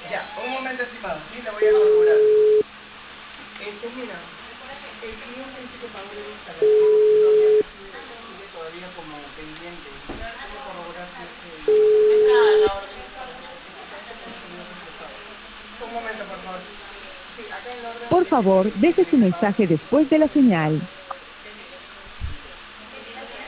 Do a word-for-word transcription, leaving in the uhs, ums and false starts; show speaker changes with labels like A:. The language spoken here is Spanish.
A: Ya, un momento estimado, sí, le voy a corroborar. Este, mira, el cliente dice que pagó la instalación y no había recibido, sigue todavía como pendiente. ¿Cómo corroborar si es que
B: Entra a la orden de instalación.
A: se vio reflejado? Un momento, por favor. Sí, acá en la orden
B: Por
A: dice que,
B: favor,
A: que
B: deje su
A: tiene que pagar.
B: mensaje después de la señal.